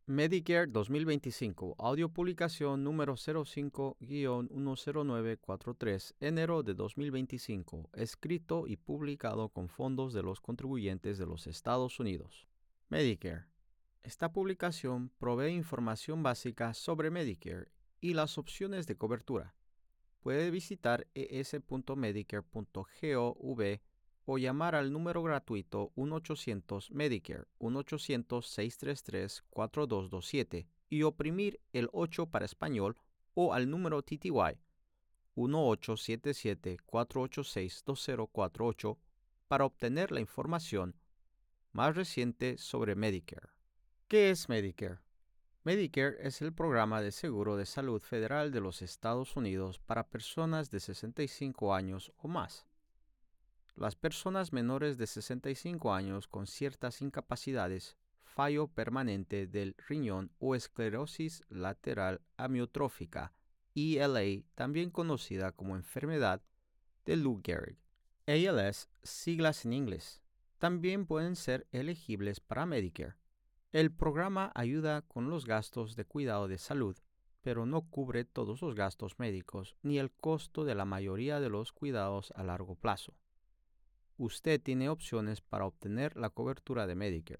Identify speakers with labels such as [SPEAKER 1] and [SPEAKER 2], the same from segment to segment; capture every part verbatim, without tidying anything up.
[SPEAKER 1] Medicare dos mil veinticinco, audio publicación número cero cinco guion uno cero nueve cuatro tres, enero de dos mil veinticinco, escrito y publicado con fondos de los contribuyentes de los Estados Unidos. Medicare. Esta publicación provee información básica sobre Medicare y las opciones de cobertura. Puede visitar e s punto medicare punto gov o llamar al número gratuito uno ochocientos Medicare, uno ochocientos, seiscientos treinta y tres, cuatro dos dos siete y oprimir el ocho para español o al número T T Y uno ocho siete siete, cuatro ocho seis, dos cero cuatro ocho para obtener la información más reciente sobre Medicare. ¿Qué es Medicare? Medicare es el programa de seguro de salud federal de los Estados Unidos para personas de sesenta y cinco años o más. Las personas menores de sesenta y cinco años con ciertas incapacidades, fallo permanente del riñón o esclerosis lateral amiotrófica, E L A, también conocida como enfermedad de Lou Gehrig. A L S, siglas en inglés, también pueden ser elegibles para Medicare. El programa ayuda con los gastos de cuidado de salud, pero no cubre todos los gastos médicos ni el costo de la mayoría de los cuidados a largo plazo. Usted tiene opciones para obtener la cobertura de Medicare.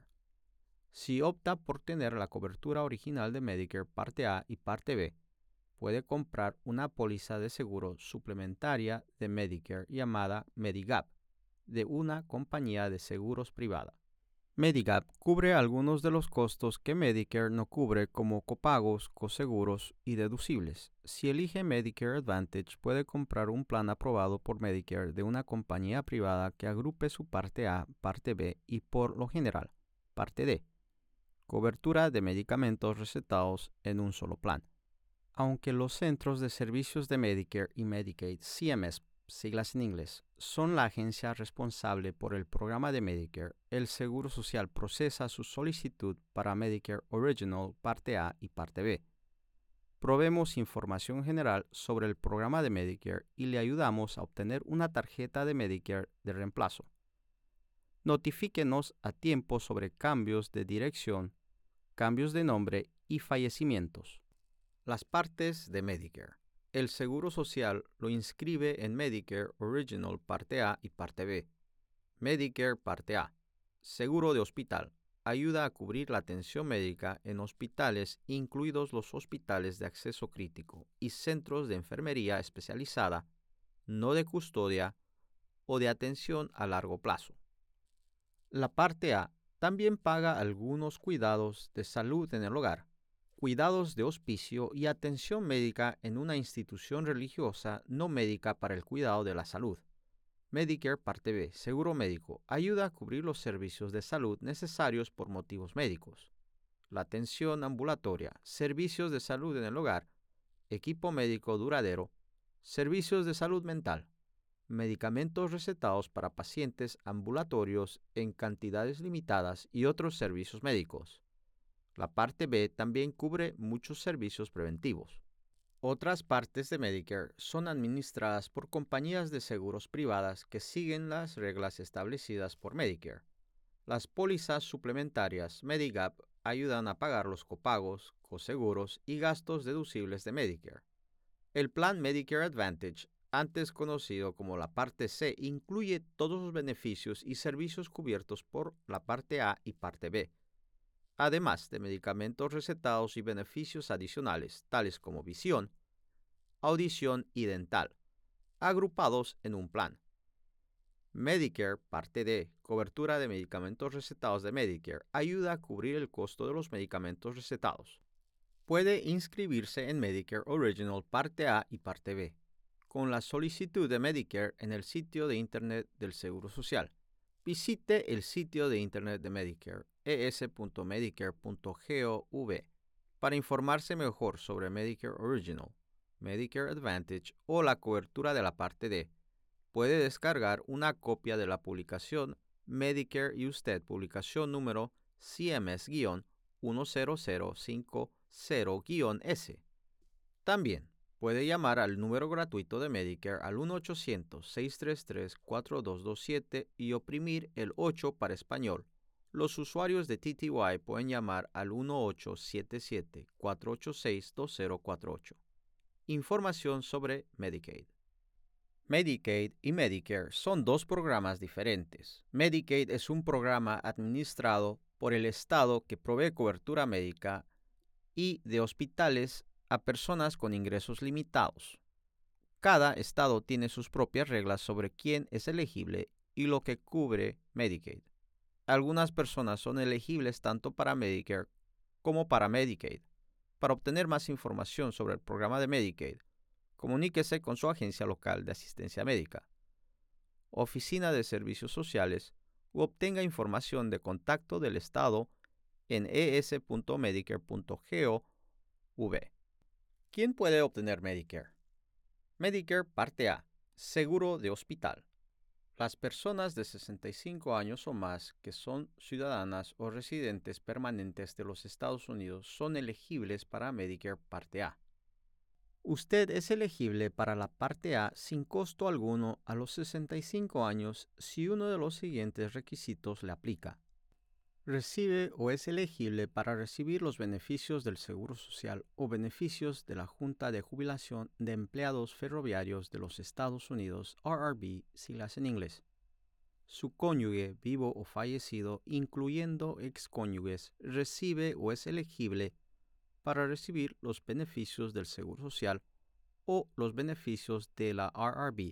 [SPEAKER 1] Si opta por tener la cobertura original de Medicare Parte A y Parte B, puede comprar una póliza de seguro suplementaria de Medicare llamada Medigap, de una compañía de seguros privada. Medigap cubre algunos de los costos que Medicare no cubre, como copagos, coseguros y deducibles. Si elige Medicare Advantage, puede comprar un plan aprobado por Medicare de una compañía privada que agrupe su Parte A, Parte B y, por lo general, Parte D. Cobertura de medicamentos recetados en un solo plan. Aunque los Centros de Servicios de Medicare y Medicaid, C M S, siglas en inglés, son la agencia responsable por el programa de Medicare, el Seguro Social procesa su solicitud para Medicare Original Parte A y Parte B. Proveemos información general sobre el programa de Medicare y le ayudamos a obtener una tarjeta de Medicare de reemplazo. Notifíquenos a tiempo sobre cambios de dirección, cambios de nombre y fallecimientos. Las partes de Medicare. El Seguro Social lo inscribe en Medicare Original Parte A y Parte B. Medicare Parte A. Seguro de hospital. Ayuda a cubrir la atención médica en hospitales, incluidos los hospitales de acceso crítico y centros de enfermería especializada, no de custodia o de atención a largo plazo. La Parte A también paga algunos cuidados de salud en el hogar, cuidados de hospicio y atención médica en una institución religiosa no médica para el cuidado de la salud. Medicare Parte B, seguro médico, ayuda a cubrir los servicios de salud necesarios por motivos médicos. La atención ambulatoria, servicios de salud en el hogar, equipo médico duradero, servicios de salud mental, medicamentos recetados para pacientes ambulatorios en cantidades limitadas y otros servicios médicos. La Parte B también cubre muchos servicios preventivos. Otras partes de Medicare son administradas por compañías de seguros privadas que siguen las reglas establecidas por Medicare. Las pólizas suplementarias Medigap ayudan a pagar los copagos, coseguros y gastos deducibles de Medicare. El plan Medicare Advantage, antes conocido como la Parte C, incluye todos los beneficios y servicios cubiertos por la Parte A y Parte B, además de medicamentos recetados y beneficios adicionales, tales como visión, audición y dental, agrupados en un plan. Medicare Parte D, cobertura de medicamentos recetados de Medicare, ayuda a cubrir el costo de los medicamentos recetados. Puede inscribirse en Medicare Original Parte A y Parte B, con la solicitud de Medicare en el sitio de Internet del Seguro Social. Visite el sitio de Internet de Medicare, e s punto medicare punto gov, para informarse mejor sobre Medicare Original, Medicare Advantage o la cobertura de la Parte D. Puede descargar una copia de la publicación Medicare y Usted, publicación número C M S uno cero cero cinco cero S. También puede llamar al número gratuito de Medicare al uno ochocientos, seiscientos treinta y tres, cuatro dos dos siete y oprimir el ocho para español. los usuarios de T T Y pueden llamar al uno ocho siete siete, cuatro ocho seis, dos cero cuatro ocho. Información sobre Medicaid. Medicaid y Medicare son dos programas diferentes. Medicaid es un programa administrado por el Estado que provee cobertura médica y de hospitales a personas con ingresos limitados. Cada estado tiene sus propias reglas sobre quién es elegible y lo que cubre Medicaid. Algunas personas son elegibles tanto para Medicare como para Medicaid. Para obtener más información sobre el programa de Medicaid, comuníquese con su agencia local de asistencia médica, oficina de servicios sociales u obtenga información de contacto del estado en e s punto medicare punto gov. ¿Quién puede obtener Medicare? Medicare Parte A, seguro de hospital. Las personas de sesenta y cinco años o más que son ciudadanas o residentes permanentes de los Estados Unidos son elegibles para Medicare Parte A. Usted es elegible para la Parte A sin costo alguno a los sesenta y cinco años si uno de los siguientes requisitos le aplica. Recibe o es elegible para recibir los beneficios del Seguro Social o beneficios de la Junta de Jubilación de Empleados Ferroviarios de los Estados Unidos, R R B, siglas en inglés. Su cónyuge, vivo o fallecido, incluyendo excónyuges, recibe o es elegible para recibir los beneficios del Seguro Social o los beneficios de la R R B.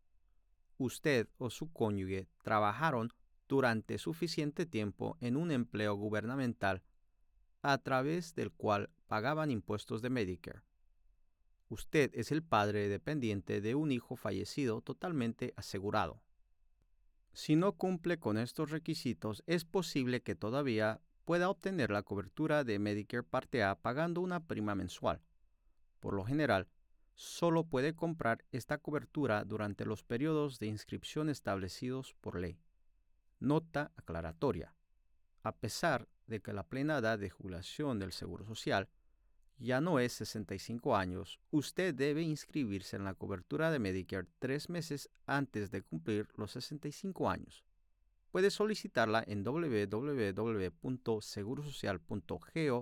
[SPEAKER 1] Usted o su cónyuge trabajaron durante suficiente tiempo en un empleo gubernamental a través del cual pagaban impuestos de Medicare. Usted es el padre dependiente de un hijo fallecido totalmente asegurado. Si no cumple con estos requisitos, es posible que todavía pueda obtener la cobertura de Medicare Parte A pagando una prima mensual. Por lo general, solo puede comprar esta cobertura durante los periodos de inscripción establecidos por ley. Nota aclaratoria. A pesar de que la plena edad de jubilación del Seguro Social ya no es sesenta y cinco años, usted debe inscribirse en la cobertura de Medicare tres meses antes de cumplir los sesenta y cinco años. Puede solicitarla en w w w punto seguro social punto gov.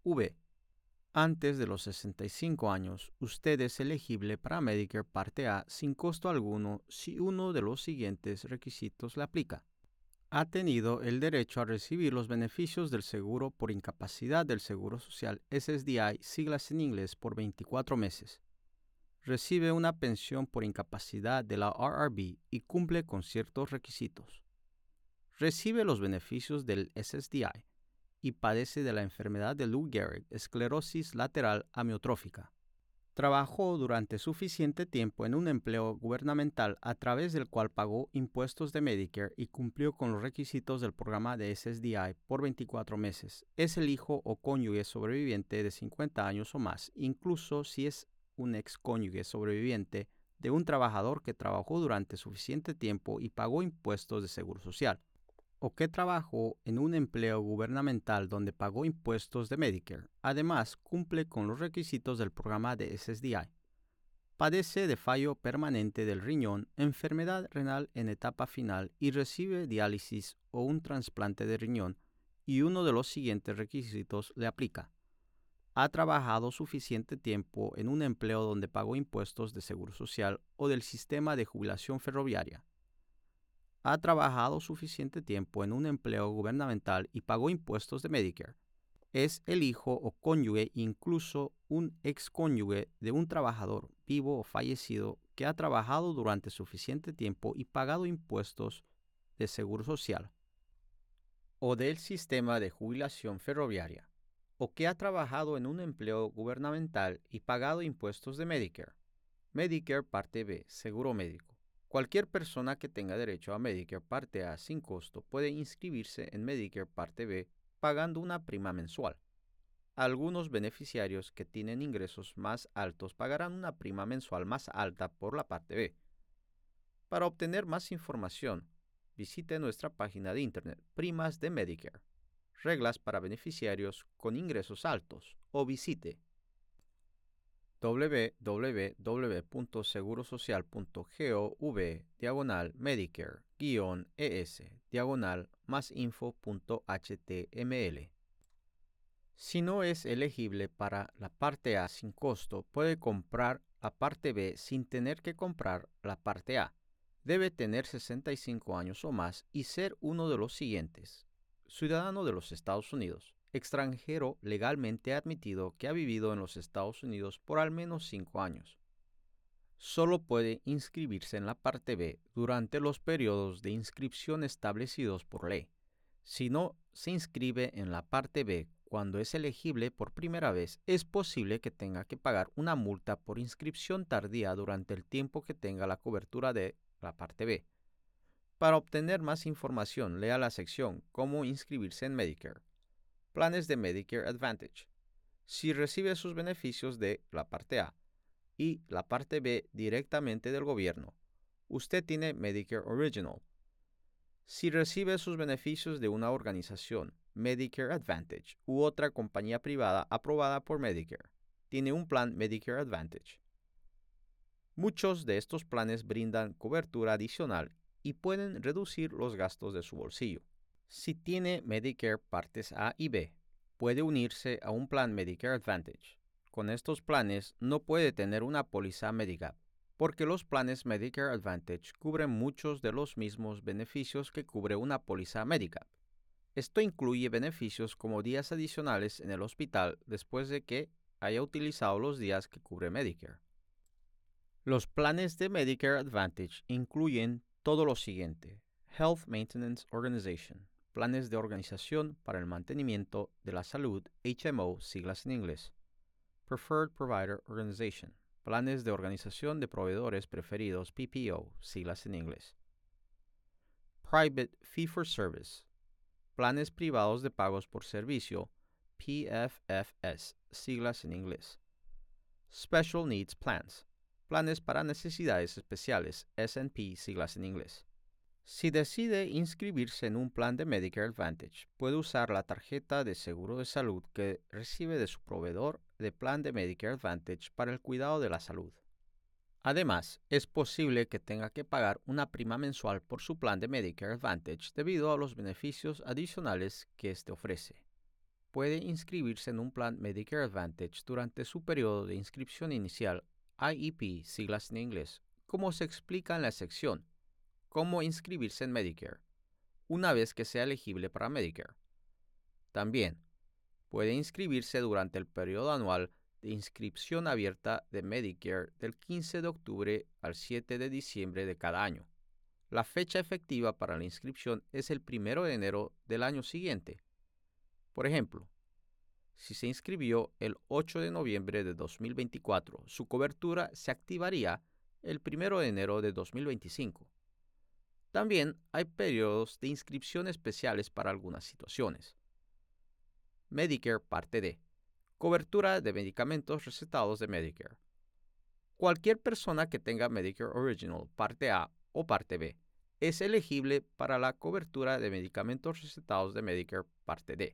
[SPEAKER 1] Antes de los sesenta y cinco años, usted es elegible para Medicare Parte A sin costo alguno si uno de los siguientes requisitos le aplica. Ha tenido el derecho a recibir los beneficios del seguro por incapacidad del Seguro Social S S D I, siglas en inglés, por veinticuatro meses. Recibe una pensión por incapacidad de la R R B y cumple con ciertos requisitos. Recibe los beneficios del S S D I y padece de la enfermedad de Lou Gehrig, esclerosis lateral amiotrófica. Trabajó durante suficiente tiempo en un empleo gubernamental a través del cual pagó impuestos de Medicare y cumplió con los requisitos del programa de S S D I por veinticuatro meses. Es el hijo o cónyuge sobreviviente de cincuenta años o más, incluso si es un excónyuge sobreviviente de un trabajador que trabajó durante suficiente tiempo y pagó impuestos de Seguro Social, o que trabajó en un empleo gubernamental donde pagó impuestos de Medicare. Además, cumple con los requisitos del programa de S S D I. Padece de fallo permanente del riñón, enfermedad renal en etapa final y recibe diálisis o un trasplante de riñón, y uno de los siguientes requisitos le aplica. Ha trabajado suficiente tiempo en un empleo donde pagó impuestos de Seguro Social o del sistema de jubilación ferroviaria. Ha trabajado suficiente tiempo en un empleo gubernamental y pagó impuestos de Medicare. Es el hijo o cónyuge, incluso un excónyuge de un trabajador vivo o fallecido que ha trabajado durante suficiente tiempo y pagado impuestos de Seguro Social o del sistema de jubilación ferroviaria, o que ha trabajado en un empleo gubernamental y pagado impuestos de Medicare. Medicare Parte B, seguro médico. Cualquier persona que tenga derecho a Medicare Parte A sin costo puede inscribirse en Medicare Parte B pagando una prima mensual. Algunos beneficiarios que tienen ingresos más altos pagarán una prima mensual más alta por la Parte B. Para obtener más información, visite nuestra página de internet Primas de Medicare, reglas para beneficiarios con ingresos altos, o visite w w w punto segurosocial punto gov diagonal Medicare guión es diagonal más info punto html. Si no es elegible para la parte A sin costo, puede comprar la parte B sin tener que comprar la parte A. Debe tener sesenta y cinco años o más y ser uno de los siguientes: ciudadano de los Estados Unidos, extranjero legalmente admitido que ha vivido en los Estados Unidos por al menos cinco años. Solo puede inscribirse en la parte B durante los periodos de inscripción establecidos por ley. Si no se inscribe en la parte B cuando es elegible por primera vez, es posible que tenga que pagar una multa por inscripción tardía durante el tiempo que tenga la cobertura de la parte B. Para obtener más información, lea la sección Cómo inscribirse en Medicare. Planes de Medicare Advantage. Si recibe sus beneficios de la parte A y la parte B directamente del gobierno, usted tiene Medicare Original. Si recibe sus beneficios de una organización, Medicare Advantage, u otra compañía privada aprobada por Medicare, tiene un plan Medicare Advantage. Muchos de estos planes brindan cobertura adicional y pueden reducir los gastos de su bolsillo. Si tiene Medicare partes A y B, puede unirse a un plan Medicare Advantage. Con estos planes no puede tener una póliza Medigap, porque los planes Medicare Advantage cubren muchos de los mismos beneficios que cubre una póliza Medigap. Esto incluye beneficios como días adicionales en el hospital después de que haya utilizado los días que cubre Medicare. Los planes de Medicare Advantage incluyen todo lo siguiente: Health Maintenance Organization, planes de organización para el mantenimiento de la salud, H M O, siglas en inglés; Preferred Provider Organization, planes de organización de proveedores preferidos, P P O, siglas en inglés; Private Fee-for-Service, planes privados de pagos por servicio, P F F S, siglas en inglés; Special Needs Plans, planes para necesidades especiales, S N P, siglas en inglés. Si decide inscribirse en un plan de Medicare Advantage, puede usar la tarjeta de seguro de salud que recibe de su proveedor de plan de Medicare Advantage para el cuidado de la salud. Además, es posible que tenga que pagar una prima mensual por su plan de Medicare Advantage debido a los beneficios adicionales que éste ofrece. Puede inscribirse en un plan Medicare Advantage durante su periodo de inscripción inicial, I E P, siglas en inglés, como se explica en la sección Cómo inscribirse en Medicare, una vez que sea elegible para Medicare. También puede inscribirse durante el periodo anual de inscripción abierta de Medicare del quince de octubre al siete de diciembre de cada año. La fecha efectiva para la inscripción es el primero de enero del año siguiente. Por ejemplo, si se inscribió el ocho de noviembre de dos mil veinticuatro, su cobertura se activaría el primero de enero de dos mil veinticinco. También hay periodos de inscripción especiales para algunas situaciones. Medicare Parte D. Cobertura de medicamentos recetados de Medicare. Cualquier persona que tenga Medicare Original Parte A o Parte B es elegible para la cobertura de medicamentos recetados de Medicare Parte D.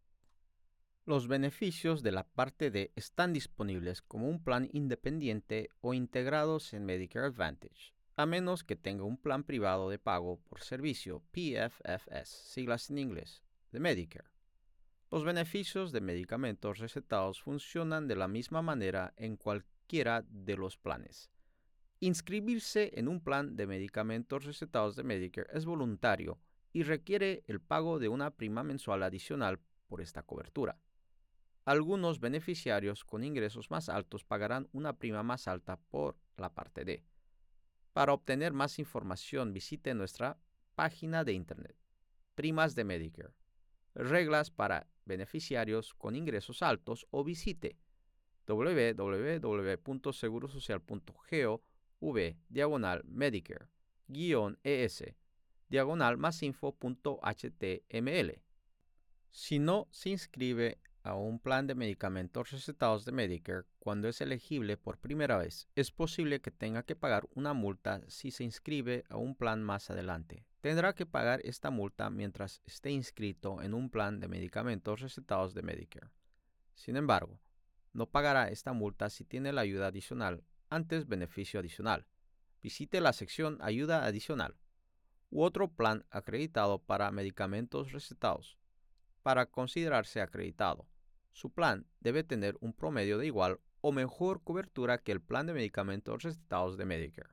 [SPEAKER 1] Los beneficios de la Parte D están disponibles como un plan independiente o integrados en Medicare Advantage, a menos que tenga un plan privado de pago por servicio, P F F S, siglas en inglés, de Medicare. Los beneficios de medicamentos recetados funcionan de la misma manera en cualquiera de los planes. Inscribirse en un plan de medicamentos recetados de Medicare es voluntario y requiere el pago de una prima mensual adicional por esta cobertura. Algunos beneficiarios con ingresos más altos pagarán una prima más alta por la Parte D. Para obtener más información, visite nuestra página de internet, Primas de Medicare, reglas para beneficiarios con ingresos altos, o visite w w w punto segurosocial punto gov diagonal Medicare guión es diagonal más info punto html. Si no se inscribe a un plan de medicamentos recetados de Medicare cuando es elegible por primera vez, es posible que tenga que pagar una multa si se inscribe a un plan más adelante. Tendrá que pagar esta multa mientras esté inscrito en un plan de medicamentos recetados de Medicare. Sin embargo, No pagará esta multa si tiene la ayuda adicional antes beneficio adicional. Visite la sección Ayuda adicional u otro plan acreditado para medicamentos recetados. Para considerarse acreditado, su plan debe tener un promedio de igual o mejor cobertura que el plan de medicamentos recetados de Medicare.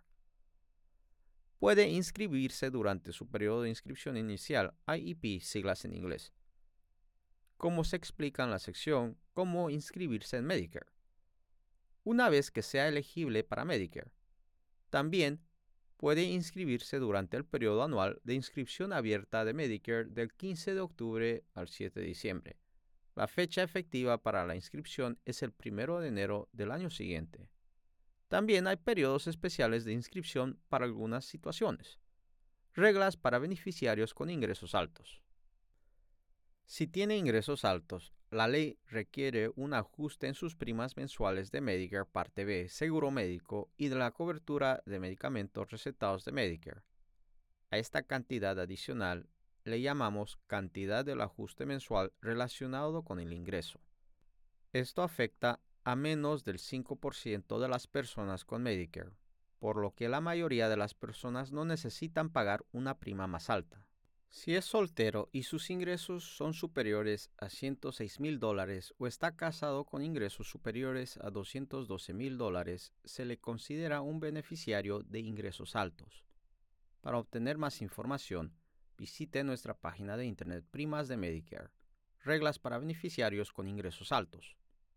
[SPEAKER 1] Puede inscribirse durante su periodo de inscripción inicial, I E P, siglas en inglés, como se explica en la sección Cómo inscribirse en Medicare, una vez que sea elegible para Medicare. También puede inscribirse durante el periodo anual de inscripción abierta de Medicare del quince de octubre al siete de diciembre. La fecha efectiva para la inscripción es el primero de enero del año siguiente. También hay periodos especiales de inscripción para algunas situaciones. Reglas para beneficiarios con ingresos altos. Si tiene ingresos altos, la ley requiere un ajuste en sus primas mensuales de Medicare Parte B, seguro médico y de la cobertura de medicamentos recetados de Medicare. A esta cantidad adicional le llamamos cantidad del ajuste mensual relacionado con el ingreso. Esto afecta a menos del cinco por ciento de las personas con Medicare, por lo que la mayoría de las personas no necesitan pagar una prima más alta. Si es soltero y sus ingresos son superiores a ciento seis mil dólares o está casado con ingresos superiores a doscientos doce mil dólares, se le considera un beneficiario de ingresos altos. Para obtener más información, visite nuestra página de internet Primas de Medicare. Reglas para beneficiarios con ingresos altos.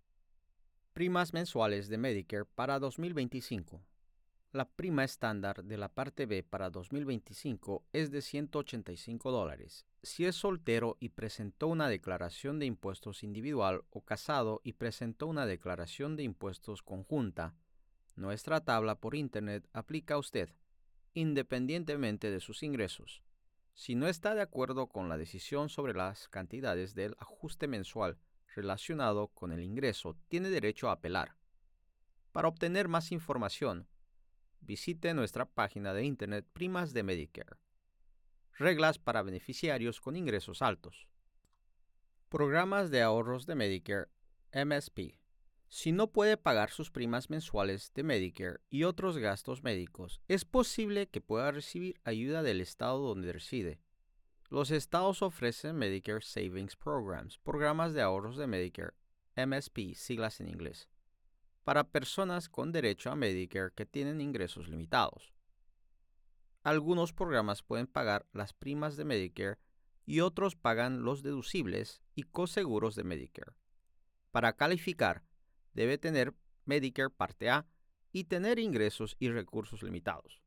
[SPEAKER 1] Primas mensuales de Medicare para dos mil veinticinco. La prima estándar de la parte B para dos mil veinticinco es de ciento ochenta y cinco dólares. Si es soltero y presentó una declaración de impuestos individual o casado y presentó una declaración de impuestos conjunta, nuestra tabla por internet aplica a usted, independientemente de sus ingresos. Si no está de acuerdo con la decisión sobre las cantidades del ajuste mensual relacionado con el ingreso, tiene derecho a apelar. Para obtener más información, visite nuestra página de internet Primas de Medicare. Reglas para beneficiarios con ingresos altos. Programas de ahorros de Medicare, M S P. Si no puede pagar sus primas mensuales de Medicare y otros gastos médicos, es posible que pueda recibir ayuda del estado donde reside. Los estados ofrecen Medicare Savings Programs, programas de ahorros de Medicare, M S P, siglas en inglés, para personas con derecho a Medicare que tienen ingresos limitados. Algunos programas pueden pagar las primas de Medicare y otros pagan los deducibles y coseguros de Medicare. Para calificar, debe tener Medicare Parte A y tener ingresos y recursos limitados.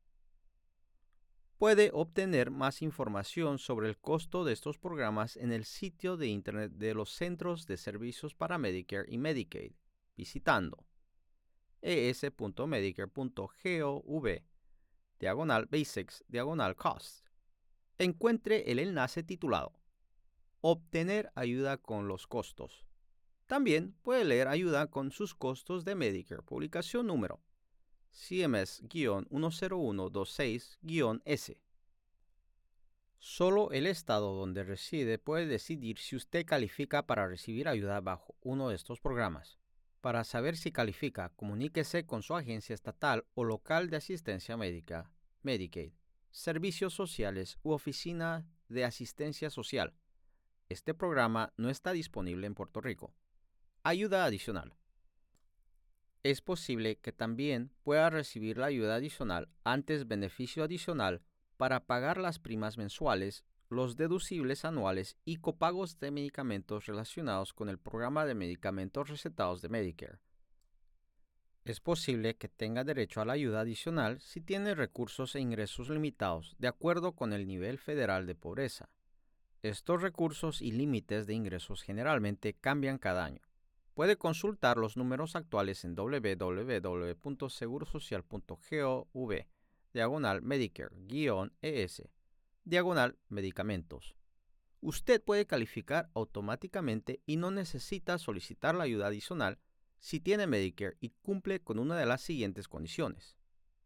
[SPEAKER 1] Puede obtener más información sobre el costo de estos programas en el sitio de internet de los Centros de Servicios para Medicare y Medicaid, visitando es.medicare.gov, diagonal basics, diagonal cost. Encuentre el enlace titulado Obtener ayuda con los costos. También puede leer ayuda con sus costos de Medicare, publicación número C M S uno cero uno dos seis S. Solo el estado donde reside puede decidir si usted califica para recibir ayuda bajo uno de estos programas. Para saber si califica, comuníquese con su agencia estatal o local de asistencia médica, Medicaid, servicios sociales u oficina de asistencia social. Este programa no está disponible en Puerto Rico. Ayuda adicional. Es posible que también pueda recibir la ayuda adicional antes beneficio adicional para pagar las primas mensuales, los deducibles anuales y copagos de medicamentos relacionados con el programa de medicamentos recetados de Medicare. Es posible que tenga derecho a la ayuda adicional si tiene recursos e ingresos limitados de acuerdo con el nivel federal de pobreza. Estos recursos y límites de ingresos generalmente cambian cada año. Puede consultar los números actuales en w w w punto seguro social punto gov, diagonal Medicare-ES, diagonal medicamentos. Usted puede calificar automáticamente y no necesita solicitar la ayuda adicional si tiene Medicare y cumple con una de las siguientes condiciones.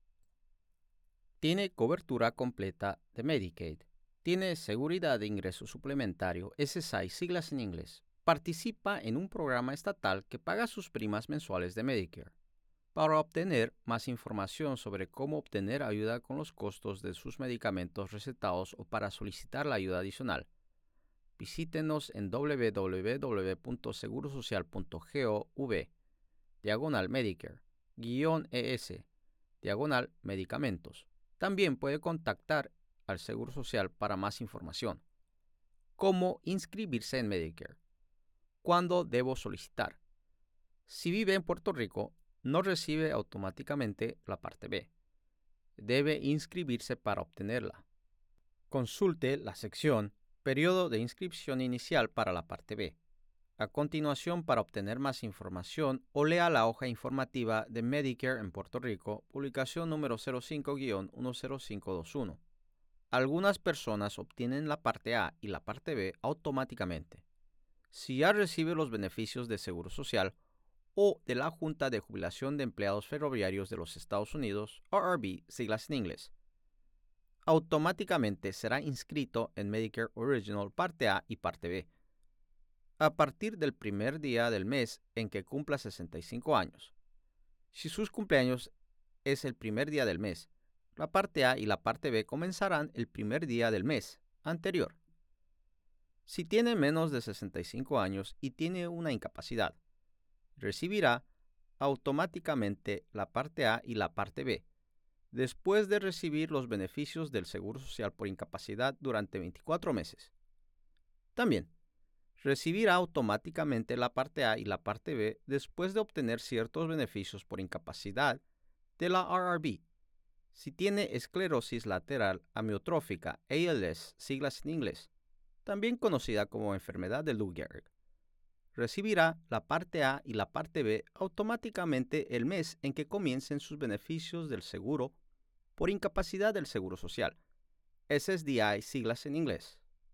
[SPEAKER 1] Tiene cobertura completa de Medicaid. Tiene seguridad de ingreso suplementario, S S I, siglas en inglés, Participa en un programa estatal que paga sus primas mensuales de Medicare. Para obtener más información sobre cómo obtener ayuda con los costos de sus medicamentos recetados o para solicitar la ayuda adicional, visítenos en w w w punto seguro social punto gov diagonal Medicare guión es diagonal medicamentos. También puede contactar al Seguro Social para más información. ¿Cómo inscribirse en Medicare? ¿Cuándo debo solicitar? Si vive en Puerto Rico, no recibe automáticamente la parte B. Debe inscribirse para obtenerla. Consulte la sección Periodo de inscripción inicial para la parte B. A continuación, para obtener más información, o lea la hoja informativa de Medicare en Puerto Rico, publicación número cero cinco guión uno cero cinco dos uno. Algunas personas obtienen la parte A y la parte B automáticamente. Si ya recibe los beneficios de Seguro Social o de la Junta de Jubilación de Empleados Ferroviarios de los Estados Unidos, R R B, siglas en inglés, automáticamente será inscrito en Medicare Original Parte A y Parte B. A partir del primer día del mes en que cumpla sesenta y cinco años. Si sus cumpleaños es el primer día del mes, la parte A y la parte B comenzarán el primer día del mes anterior. Si tiene menos de sesenta y cinco años y tiene una incapacidad, recibirá automáticamente la parte A y la parte B, después de recibir los beneficios del Seguro Social por incapacidad durante veinticuatro meses. También, recibirá automáticamente la parte A y la parte B después de obtener ciertos beneficios por incapacidad de la R R B. Si tiene esclerosis lateral amiotrófica, A L S, siglas en inglés, también conocida como enfermedad de Lou Gehrig, recibirá la parte A y la parte B automáticamente el mes en que comiencen sus beneficios del seguro por incapacidad del Seguro Social, S S D I, siglas en inglés.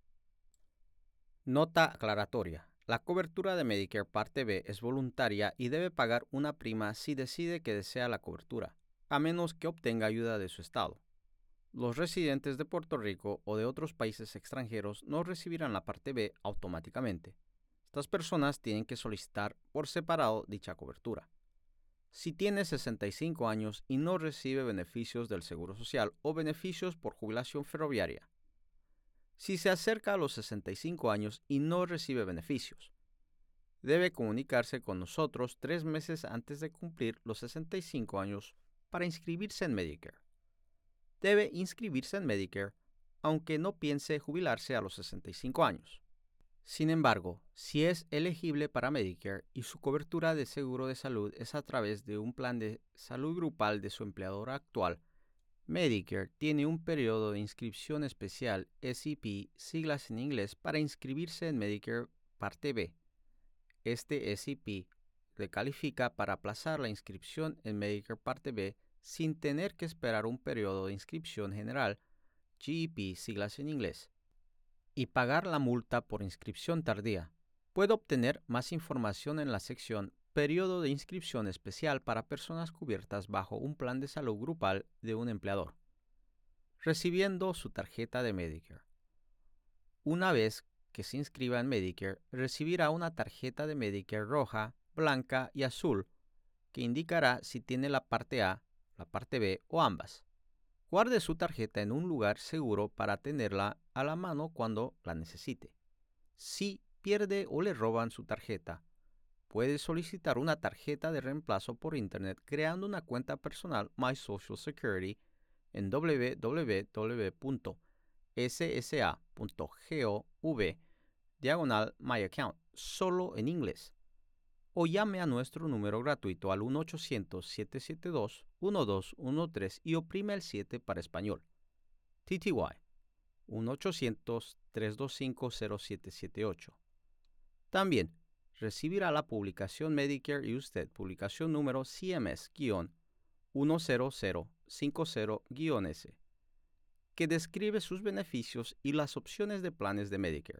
[SPEAKER 1] Nota aclaratoria. La cobertura de Medicare Parte B es voluntaria y debe pagar una prima si decide que desea la cobertura, a menos que obtenga ayuda de su estado. Los residentes de Puerto Rico o de otros países extranjeros no recibirán la Parte B automáticamente. Estas personas tienen que solicitar por separado dicha cobertura. Si tiene sesenta y cinco años y no recibe beneficios del Seguro Social o beneficios por jubilación ferroviaria. Si se acerca a los sesenta y cinco años y no recibe beneficios, debe comunicarse con nosotros tres meses antes de cumplir los sesenta y cinco años para inscribirse en Medicare. Debe inscribirse en Medicare aunque no piense jubilarse a los sesenta y cinco años. Sin embargo, si es elegible para Medicare y su cobertura de seguro de salud es a través de un plan de salud grupal de su empleador actual, Medicare tiene un periodo de inscripción especial, S E P, siglas en inglés, para inscribirse en Medicare Parte B. Este S E P le califica para aplazar la inscripción en Medicare Parte B sin tener que esperar un periodo de inscripción general, G E P, siglas en inglés, y pagar la multa por inscripción tardía. Puede obtener más información en la sección Periodo de inscripción especial para personas cubiertas bajo un plan de salud grupal de un empleador, recibiendo su tarjeta de Medicare. Una vez que se inscriba en Medicare, recibirá una tarjeta de Medicare roja, blanca y azul que indicará si tiene la parte A, la parte B o ambas. Guarde su tarjeta en un lugar seguro para tenerla a la mano cuando la necesite. Si pierde o le roban su tarjeta, puede solicitar una tarjeta de reemplazo por Internet creando una cuenta personal My Social Security en w w w punto s s a punto gov diagonal My Account, solo en inglés. O llame a nuestro número gratuito al uno ochocientos, siete siete dos, uno dos uno tres y oprime el siete para español. T T Y uno ochocientos, tres dos cinco, cero siete siete ocho. También recibirá la publicación Medicare y Usted, publicación número C M S uno cero cero cinco cero S, que describe sus beneficios y las opciones de planes de Medicare.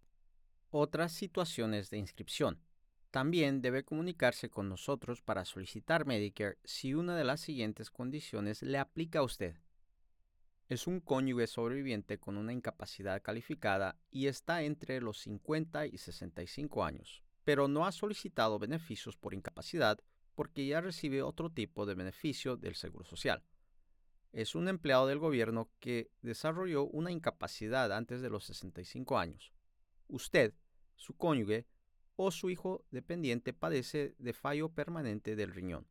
[SPEAKER 1] Otras situaciones de inscripción. También debe comunicarse con nosotros para solicitar Medicare si una de las siguientes condiciones le aplica a usted. Es un cónyuge sobreviviente con una incapacidad calificada y está entre los cincuenta y sesenta y cinco años, pero no ha solicitado beneficios por incapacidad porque ya recibe otro tipo de beneficio del Seguro Social. Es un empleado del gobierno que desarrolló una incapacidad antes de los sesenta y cinco años. Usted, su cónyuge o su hijo dependiente padece de fallo permanente del riñón.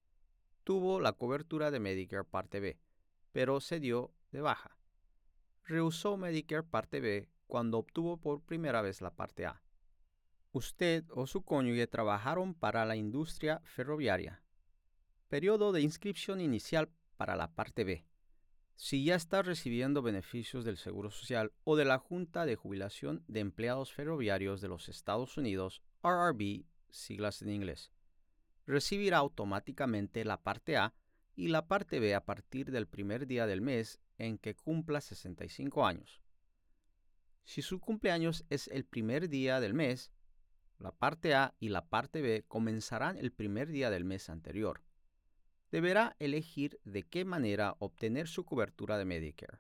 [SPEAKER 1] Tuvo la cobertura de Medicare Parte B, pero se dio de baja. Rehusó Medicare Parte B cuando obtuvo por primera vez la Parte A. Usted o su cónyuge trabajaron para la industria ferroviaria. Periodo de inscripción inicial para la Parte B. Si ya está recibiendo beneficios del Seguro Social o de la Junta de Jubilación de Empleados Ferroviarios de los Estados Unidos, R R B, siglas en inglés, recibirá automáticamente la Parte A y la Parte B a partir del primer día del mes en que cumpla sesenta y cinco años. Si su cumpleaños es el primer día del mes, la Parte A y la Parte B comenzarán el primer día del mes anterior. Deberá elegir de qué manera obtener su cobertura de Medicare.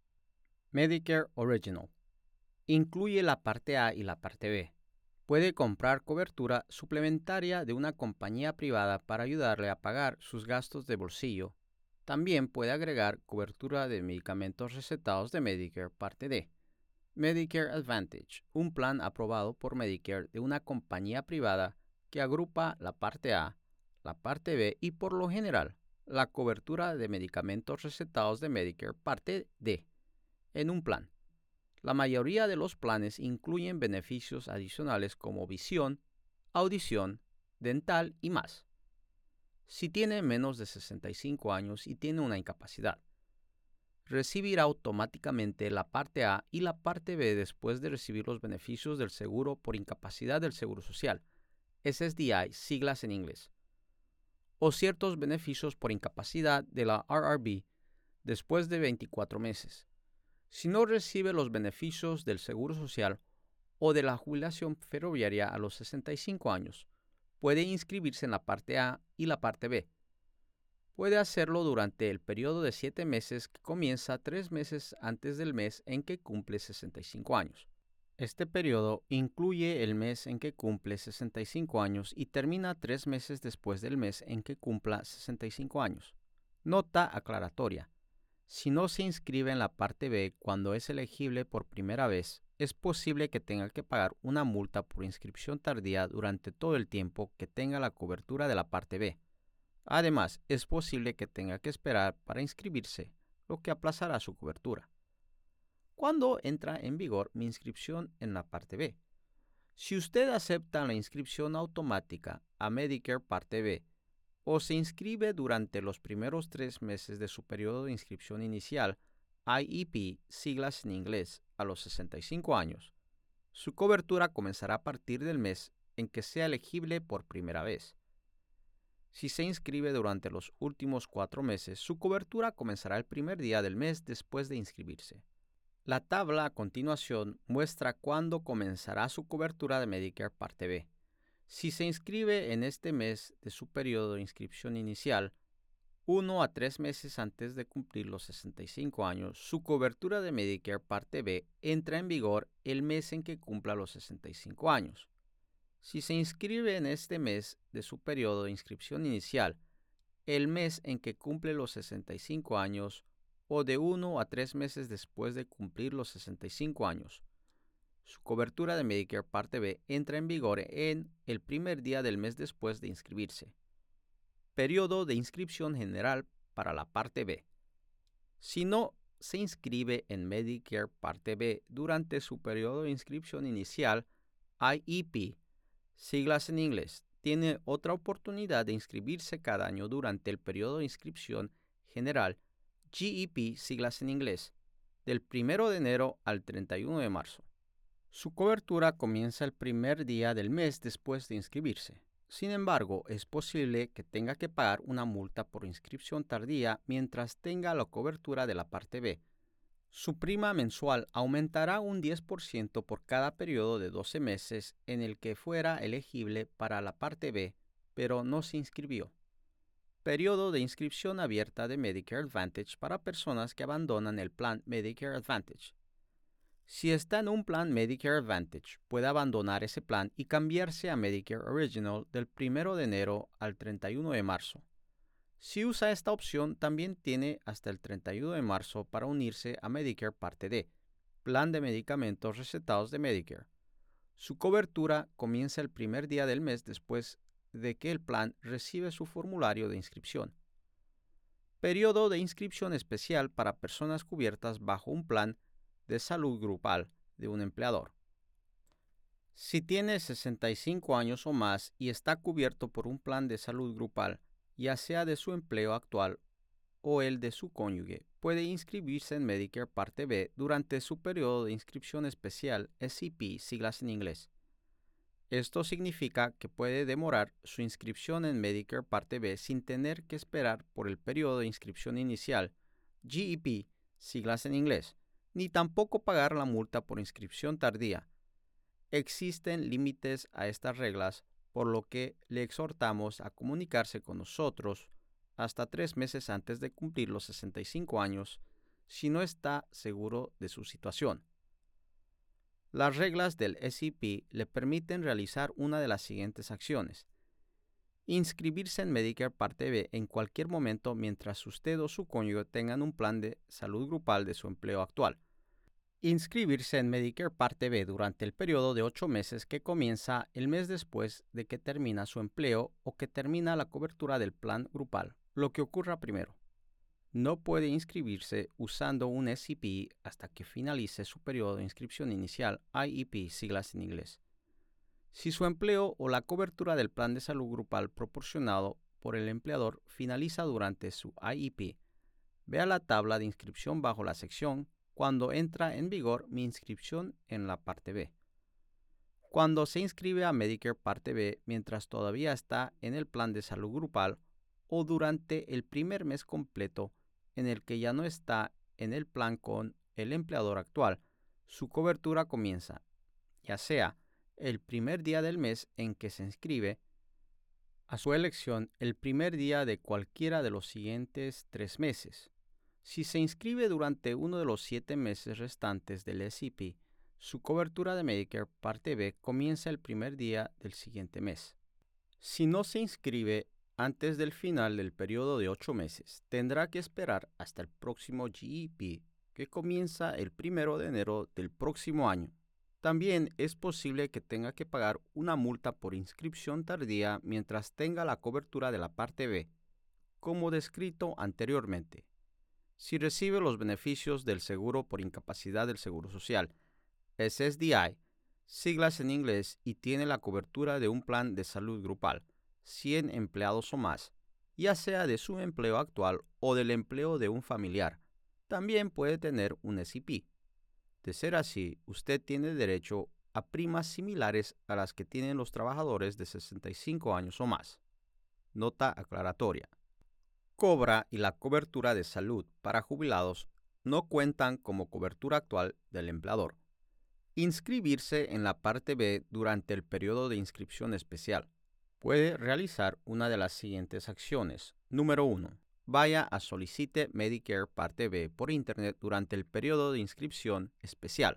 [SPEAKER 1] Medicare Original. Incluye la Parte A y la Parte B. Puede comprar cobertura suplementaria de una compañía privada para ayudarle a pagar sus gastos de bolsillo. También puede agregar cobertura de medicamentos recetados de Medicare Parte D. Medicare Advantage, un plan aprobado por Medicare de una compañía privada que agrupa la Parte A, la Parte B y, por lo general, la cobertura de medicamentos recetados de Medicare Parte D en un plan. La mayoría de los planes incluyen beneficios adicionales como visión, audición, dental y más. Si tiene menos de sesenta y cinco años y tiene una incapacidad, recibirá automáticamente la Parte A y la Parte B después de recibir los beneficios del seguro por incapacidad del Seguro Social, S S D I, siglas en inglés, o ciertos beneficios por incapacidad de la R R B después de veinticuatro meses. Si no recibe los beneficios del Seguro Social o de la jubilación ferroviaria a los sesenta y cinco años, puede inscribirse en la Parte A y la Parte B. Puede hacerlo durante el periodo de siete meses que comienza tres meses antes del mes en que cumple sesenta y cinco años. Este periodo incluye el mes en que cumple sesenta y cinco años y termina tres meses después del mes en que cumpla sesenta y cinco años. Nota aclaratoria. Si no se inscribe en la Parte B cuando es elegible por primera vez, es posible que tenga que pagar una multa por inscripción tardía durante todo el tiempo que tenga la cobertura de la Parte B. Además, es posible que tenga que esperar para inscribirse, lo que aplazará su cobertura. ¿Cuándo entra en vigor mi inscripción en la Parte B? Si usted acepta la inscripción automática a Medicare Parte B o se inscribe durante los primeros tres meses de su periodo de inscripción inicial, I E P, siglas en inglés, a los sesenta y cinco años, su cobertura comenzará a partir del mes en que sea elegible por primera vez. Si se inscribe durante los últimos cuatro meses, su cobertura comenzará el primer día del mes después de inscribirse. La tabla a continuación muestra cuándo comenzará su cobertura de Medicare Parte B. Si se inscribe en este mes de su periodo de inscripción inicial, uno a tres meses antes de cumplir los sesenta y cinco años, su cobertura de Medicare Parte B entra en vigor el mes en que cumpla los sesenta y cinco años. Si se inscribe en este mes de su periodo de inscripción inicial, el mes en que cumple los sesenta y cinco años o de uno a tres meses después de cumplir los sesenta y cinco años, su cobertura de Medicare Parte B entra en vigor en el primer día del mes después de inscribirse. Periodo de inscripción general para la Parte B. Si no se inscribe en Medicare Parte B durante su periodo de inscripción inicial, I E P, siglas en inglés, tiene otra oportunidad de inscribirse cada año durante el periodo de inscripción general, G E P, siglas en inglés, del primero de enero al treinta y uno de marzo. Su cobertura comienza el primer día del mes después de inscribirse. Sin embargo, es posible que tenga que pagar una multa por inscripción tardía mientras tenga la cobertura de la Parte B. Su prima mensual aumentará un diez por ciento por cada periodo de doce meses en el que fuera elegible para la Parte B, pero no se inscribió. Periodo de inscripción abierta de Medicare Advantage para personas que abandonan el plan Medicare Advantage. Si está en un plan Medicare Advantage, puede abandonar ese plan y cambiarse a Medicare Original del primero de enero al treinta y uno de marzo. Si usa esta opción, también tiene hasta el treinta y uno de marzo para unirse a Medicare Parte D, plan de medicamentos recetados de Medicare. Su cobertura comienza el primer día del mes después de que el plan recibe su formulario de inscripción. Periodo de inscripción especial para personas cubiertas bajo un plan de salud grupal de un empleador. Si tiene sesenta y cinco años o más y está cubierto por un plan de salud grupal, ya sea de su empleo actual o el de su cónyuge, puede inscribirse en Medicare Parte B durante su periodo de inscripción especial, S E P, siglas en inglés. Esto significa que puede demorar su inscripción en Medicare Parte B sin tener que esperar por el periodo de inscripción inicial, G E P, siglas en inglés, ni tampoco pagar la multa por inscripción tardía. Existen límites a estas reglas, por lo que le exhortamos a comunicarse con nosotros hasta tres meses antes de cumplir los sesenta y cinco años si no está seguro de su situación. Las reglas del S E P le permiten realizar una de las siguientes acciones. Inscribirse en Medicare Parte B en cualquier momento mientras usted o su cónyuge tengan un plan de salud grupal de su empleo actual. Inscribirse en Medicare Parte B durante el periodo de ocho meses que comienza el mes después de que termina su empleo o que termina la cobertura del plan grupal, lo que ocurra primero. No puede inscribirse usando un S E P hasta que finalice su periodo de inscripción inicial, I E P, siglas en inglés. Si su empleo o la cobertura del plan de salud grupal proporcionado por el empleador finaliza durante su I E P, vea la tabla de inscripción bajo la sección Cuando entra en vigor mi inscripción en la Parte B. Cuando se inscribe a Medicare Parte B mientras todavía está en el plan de salud grupal o durante el primer mes completo en el que ya no está en el plan con el empleador actual, su cobertura comienza, ya sea el primer día del mes en que se inscribe, a su elección el primer día de cualquiera de los siguientes tres meses. Si se inscribe durante uno de los siete meses restantes del S E P, su cobertura de Medicare Parte B comienza el primer día del siguiente mes. Si no se inscribe antes del final del periodo de ocho meses, tendrá que esperar hasta el próximo G E P, que comienza el primero de enero del próximo año. También es posible que tenga que pagar una multa por inscripción tardía mientras tenga la cobertura de la Parte B, como descrito anteriormente. Si recibe los beneficios del seguro por incapacidad del Seguro Social, S S D I, siglas en inglés, y tiene la cobertura de un plan de salud grupal, cien empleados o más, ya sea de su empleo actual o del empleo de un familiar, también puede tener un S E P. De ser así, usted tiene derecho a primas similares a las que tienen los trabajadores de sesenta y cinco años o más. Nota aclaratoria. Cobra y la cobertura de salud para jubilados no cuentan como cobertura actual del empleador. Inscribirse en la Parte B durante el periodo de inscripción especial. Puede realizar una de las siguientes acciones. Número uno. Vaya a Solicite Medicare Parte B por Internet durante el periodo de inscripción especial,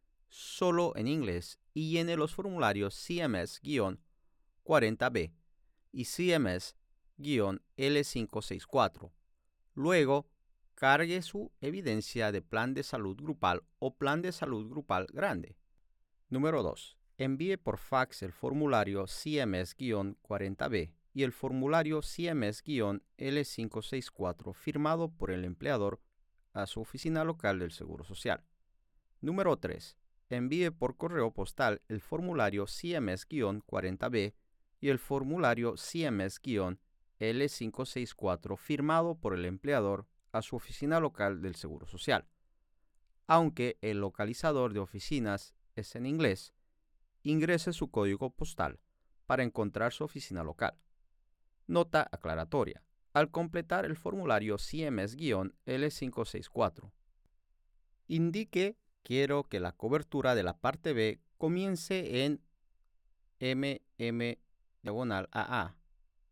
[SPEAKER 1] solo en inglés, y llene los formularios C M S cuarenta B y C M S L quinientos sesenta y cuatro. Luego, cargue su evidencia de plan de salud grupal o plan de salud grupal grande. Número dos. Envíe por fax el formulario C M S cuarenta B y el formulario C M S L quinientos sesenta y cuatro firmado por el empleador a su oficina local del Seguro Social. Número tres. Envíe por correo postal el formulario C M S cuarenta B y el formulario C M S L quinientos sesenta y cuatro firmado por el empleador a su oficina local del Seguro Social. Aunque el localizador de oficinas es en inglés, ingrese su código postal para encontrar su oficina local. Nota aclaratoria. Al completar el formulario C M S L quinientos sesenta y cuatro, indique quiero que la cobertura de la Parte B comience en M M diagonal A A.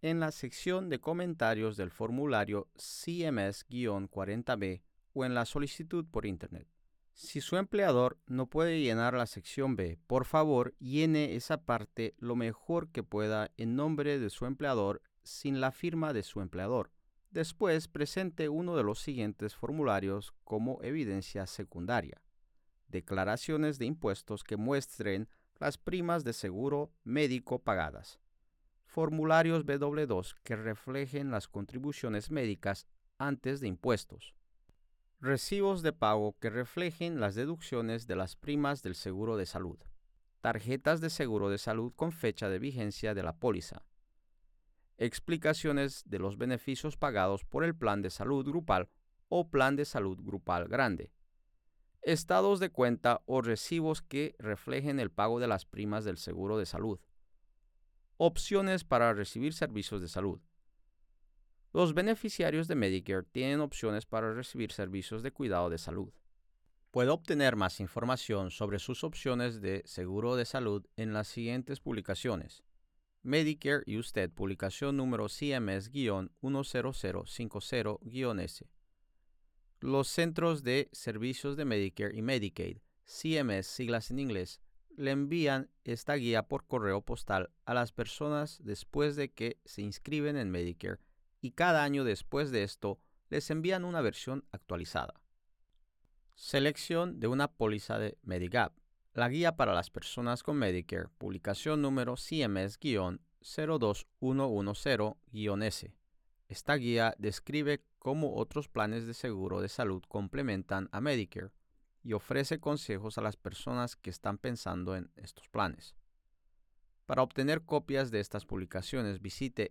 [SPEAKER 1] en la sección de comentarios del formulario C M S cuarenta B o en la solicitud por Internet. Si su empleador no puede llenar la sección B, por favor llene esa parte lo mejor que pueda en nombre de su empleador sin la firma de su empleador. Después presente uno de los siguientes formularios como evidencia secundaria. Declaraciones de impuestos que muestren las primas de seguro médico pagadas. Formularios B W dos que reflejen las contribuciones médicas antes de impuestos. Recibos de pago que reflejen las deducciones de las primas del seguro de salud. Tarjetas de seguro de salud con fecha de vigencia de la póliza. Explicaciones de los beneficios pagados por el plan de salud grupal o plan de salud grupal grande. Estados de cuenta o recibos que reflejen el pago de las primas del seguro de salud. Opciones para recibir servicios de salud. Los beneficiarios de Medicare tienen opciones para recibir servicios de cuidado de salud. Puede obtener más información sobre sus opciones de seguro de salud en las siguientes publicaciones. Medicare y usted, publicación número C M S uno cero cero cinco cero S. Los Centros de Servicios de Medicare y Medicaid, C M S siglas en inglés, le envían esta guía por correo postal a las personas después de que se inscriben en Medicare y cada año después de esto les envían una versión actualizada. Selección de una póliza de Medigap. La guía para las personas con Medicare, publicación número C M S cero dos uno uno cero S. Esta guía describe cómo otros planes de seguro de salud complementan a Medicare y ofrece consejos a las personas que están pensando en estos planes. Para obtener copias de estas publicaciones, visite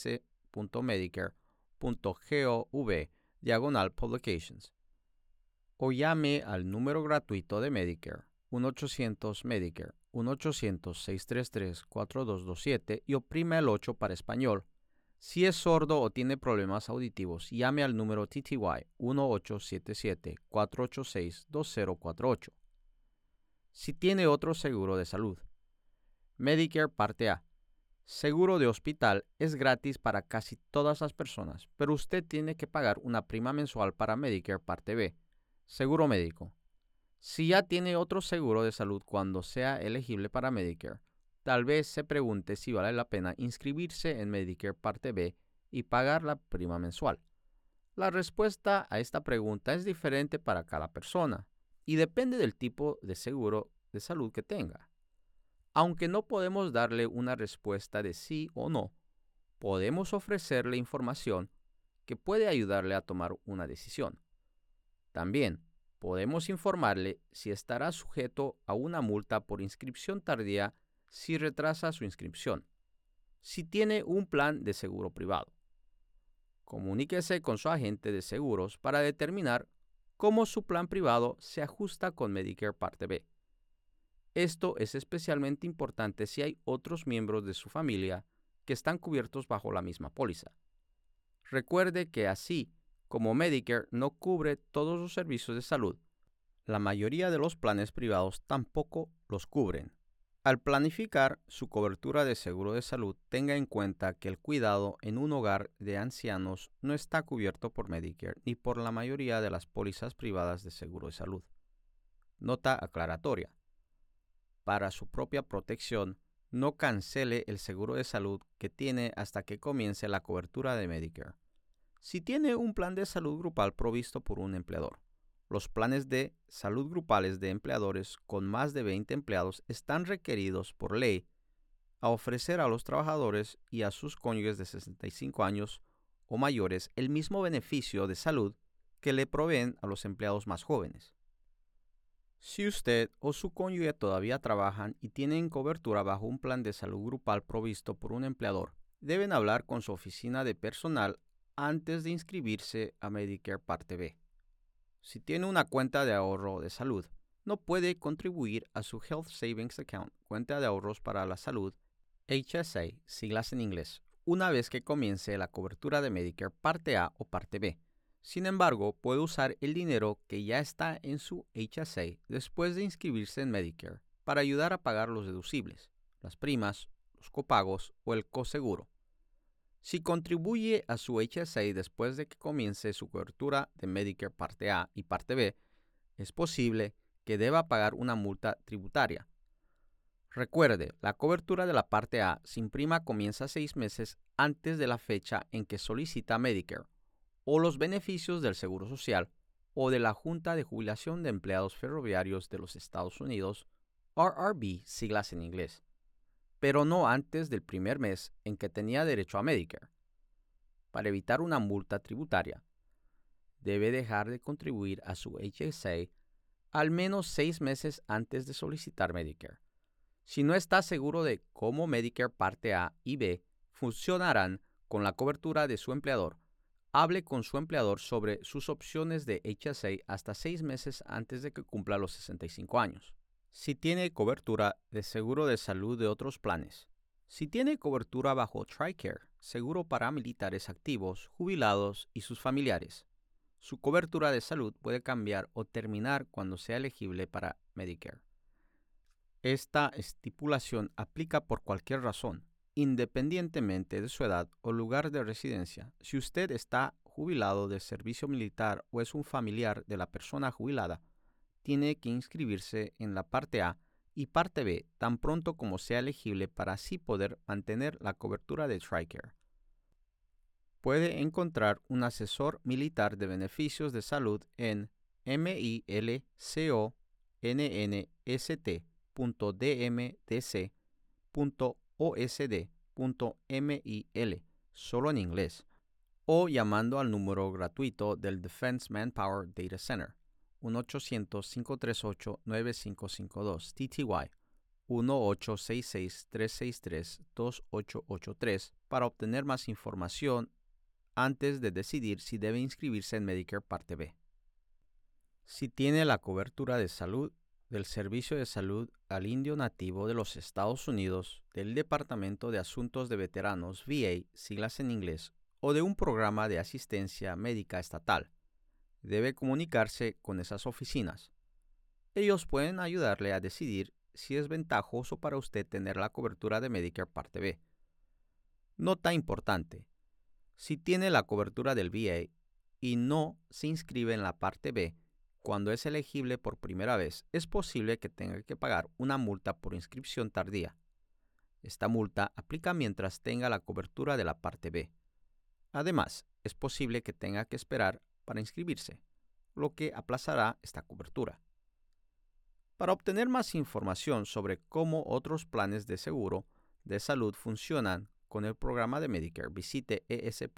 [SPEAKER 1] es.medicare.gov diagonal publications o llame al número gratuito de Medicare uno ochocientos Medicare uno ochocientos seis tres tres cuatro dos dos siete y oprima el ocho para español. Si es sordo o tiene problemas auditivos, llame al número T T Y uno ocho siete siete cuatro ocho seis dos cero cuatro ocho. Si tiene otro seguro de salud. Medicare Parte A. Seguro de hospital es gratis para casi todas las personas, pero usted tiene que pagar una prima mensual para Medicare Parte B. Seguro médico. Si ya tiene otro seguro de salud cuando sea elegible para Medicare, tal vez se pregunte si vale la pena inscribirse en Medicare Parte B y pagar la prima mensual. La respuesta a esta pregunta es diferente para cada persona y depende del tipo de seguro de salud que tenga. Aunque no podemos darle una respuesta de sí o no, podemos ofrecerle información que puede ayudarle a tomar una decisión. También podemos informarle si estará sujeto a una multa por inscripción tardía si retrasa su inscripción. Si tiene un plan de seguro privado, comuníquese con su agente de seguros para determinar cómo su plan privado se ajusta con Medicare Parte B. Esto es especialmente importante si hay otros miembros de su familia que están cubiertos bajo la misma póliza. Recuerde que así como Medicare no cubre todos los servicios de salud, la mayoría de los planes privados tampoco los cubren. Al planificar su cobertura de seguro de salud, tenga en cuenta que el cuidado en un hogar de ancianos no está cubierto por Medicare ni por la mayoría de las pólizas privadas de seguro de salud. Nota aclaratoria. Para su propia protección, no cancele el seguro de salud que tiene hasta que comience la cobertura de Medicare. Si tiene un plan de salud grupal provisto por un empleador, los planes de salud grupales de empleadores con más de veinte empleados están requeridos por ley a ofrecer a los trabajadores y a sus cónyuges de sesenta y cinco años o mayores el mismo beneficio de salud que le proveen a los empleados más jóvenes. Si usted o su cónyuge todavía trabajan y tienen cobertura bajo un plan de salud grupal provisto por un empleador, deben hablar con su oficina de personal antes de inscribirse a Medicare Parte B. Si tiene una cuenta de ahorro de salud, no puede contribuir a su Health Savings Account, cuenta de ahorros para la salud, H S A, siglas en inglés, una vez que comience la cobertura de Medicare Parte A o Parte B. Sin embargo, puede usar el dinero que ya está en su H S A después de inscribirse en Medicare para ayudar a pagar los deducibles, las primas, los copagos o el coseguro. Si contribuye a su H S A después de que comience su cobertura de Medicare Parte A y Parte B, es posible que deba pagar una multa tributaria. Recuerde, la cobertura de la Parte A sin prima comienza seis meses antes de la fecha en que solicita Medicare o los beneficios del Seguro Social o de la Junta de Jubilación de Empleados Ferroviarios de los Estados Unidos, R R B, siglas en inglés, pero no antes del primer mes en que tenía derecho a Medicare. Para evitar una multa tributaria, debe dejar de contribuir a su H S A al menos seis meses antes de solicitar Medicare. Si no está seguro de cómo Medicare Parte A y B funcionarán con la cobertura de su empleador, hable con su empleador sobre sus opciones de H S A hasta seis meses antes de que cumpla los sesenta y cinco años. Si tiene cobertura de seguro de salud de otros planes. Si tiene cobertura bajo TRICARE, seguro para militares activos, jubilados y sus familiares, su cobertura de salud puede cambiar o terminar cuando sea elegible para Medicare. Esta estipulación aplica por cualquier razón, independientemente de su edad o lugar de residencia. Si usted está jubilado de servicio militar o es un familiar de la persona jubilada, tiene que inscribirse en la Parte A y Parte B tan pronto como sea elegible para así poder mantener la cobertura de TRICARE. Puede encontrar un asesor militar de beneficios de salud en milconst punto d m d c punto o s d punto mil, solo en inglés, o llamando al número gratuito del Defense Manpower Data Center, uno ochocientos, cinco tres ocho, nueve cinco cinco dos, T T Y, uno ocho seis seis, tres seis tres, dos ocho ocho tres, para obtener más información antes de decidir si debe inscribirse en Medicare Parte B. Si tiene la cobertura de salud del Servicio de Salud al Indio Nativo de los Estados Unidos, del Departamento de Asuntos de Veteranos, V A, siglas en inglés, o de un programa de asistencia médica estatal, debe comunicarse con esas oficinas. Ellos pueden ayudarle a decidir si es ventajoso para usted tener la cobertura de Medicare Parte B. Nota importante: si tiene la cobertura del V A y no se inscribe en la Parte B cuando es elegible por primera vez, es posible que tenga que pagar una multa por inscripción tardía. Esta multa aplica mientras tenga la cobertura de la Parte B. Además, es posible que tenga que esperar para inscribirse, lo que aplazará esta cobertura. Para obtener más información sobre cómo otros planes de seguro de salud funcionan con el programa de Medicare, visite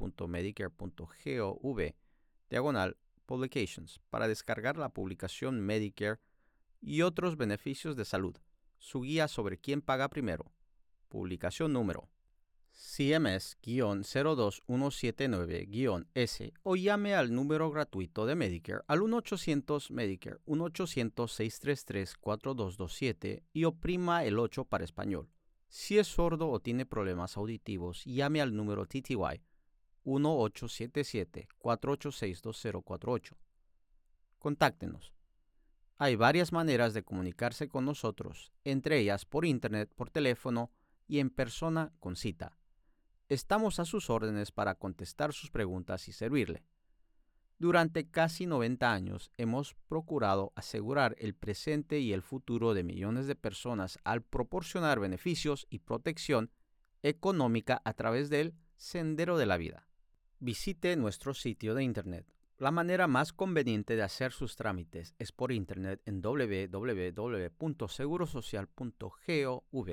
[SPEAKER 1] es.medicare.gov diagonal Publications para descargar la publicación Medicare y otros beneficios de salud, su guía sobre quién paga primero, publicación número C M S cero dos uno siete nueve S, o llame al número gratuito de Medicare al uno ochocientos Medicare, uno ochocientos, seis tres tres, cuatro dos dos siete y oprima el ocho para español. Si es sordo o tiene problemas auditivos, llame al número T T Y uno ocho siete siete, cuatro ocho seis, dos cero cuatro ocho. Contáctenos. Hay varias maneras de comunicarse con nosotros, entre ellas por internet, por teléfono y en persona con cita. Estamos a sus órdenes para contestar sus preguntas y servirle. Durante casi noventa años hemos procurado asegurar el presente y el futuro de millones de personas al proporcionar beneficios y protección económica a través del Sendero de la Vida. Visite nuestro sitio de internet. La manera más conveniente de hacer sus trámites es por internet en w w w punto seguro social punto gov.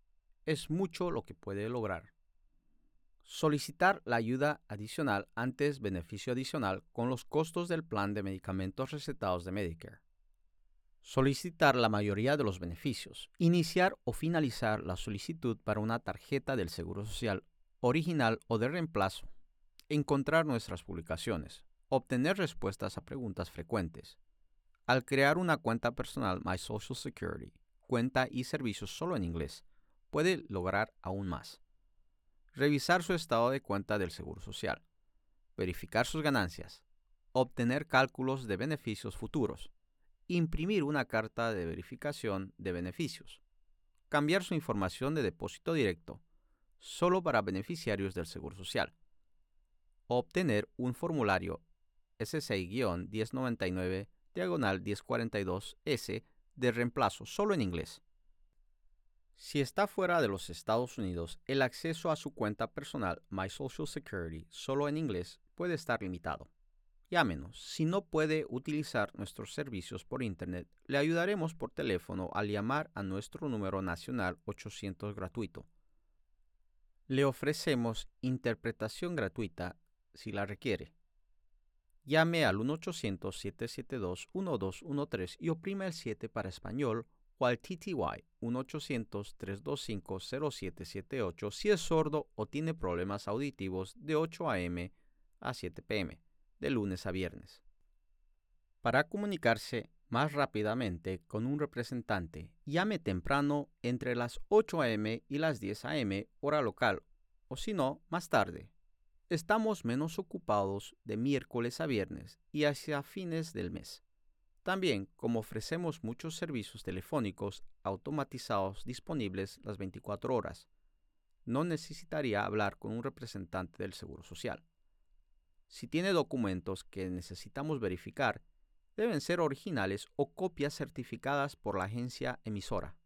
[SPEAKER 1] Es mucho lo que puede lograr. Solicitar la ayuda adicional antes beneficio adicional con los costos del plan de medicamentos recetados de Medicare. Solicitar la mayoría de los beneficios. Iniciar o finalizar la solicitud para una tarjeta del Seguro Social original o de reemplazo. Encontrar nuestras publicaciones. Obtener respuestas a preguntas frecuentes. Al crear una cuenta personal My Social Security, cuenta y servicios solo en inglés, puede lograr aún más. Revisar su estado de cuenta del Seguro Social. Verificar sus ganancias. Obtener cálculos de beneficios futuros. Imprimir una carta de verificación de beneficios. Cambiar su información de depósito directo. solo para beneficiarios del Seguro Social, o obtener un formulario S seis diez noventa y nueve diagonal diez cuarenta y dos S de reemplazo solo en inglés. Si está fuera de los Estados Unidos, el acceso a su cuenta personal My Social Security solo en inglés puede estar limitado. Llámenos. Si no puede utilizar nuestros servicios por Internet, le ayudaremos por teléfono al llamar a nuestro número nacional ochocientos gratuito. Le ofrecemos interpretación gratuita si la requiere. Llame al uno ochocientos, siete siete dos, uno dos uno tres y oprima el siete para español o al T T Y uno ochocientos, tres dos cinco, cero siete siete ocho si es sordo o tiene problemas auditivos de ocho a m a siete p m de lunes a viernes. Para comunicarse más rápidamente con un representante, llame temprano entre las ocho a m y las diez a m hora local, o si no, más tarde. Estamos menos ocupados de miércoles a viernes y hacia fines del mes. También, como ofrecemos muchos servicios telefónicos automatizados disponibles las veinticuatro horas, no necesitaría hablar con un representante del Seguro Social. Si tiene documentos que necesitamos verificar, deben ser originales o copias certificadas por la agencia emisora.